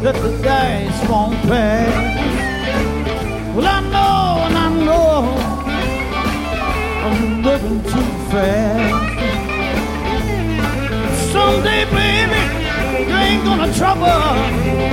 that the dice won't pass. Well, I know and I know I'm living too fast. Someday, baby, you ain't gonna trouble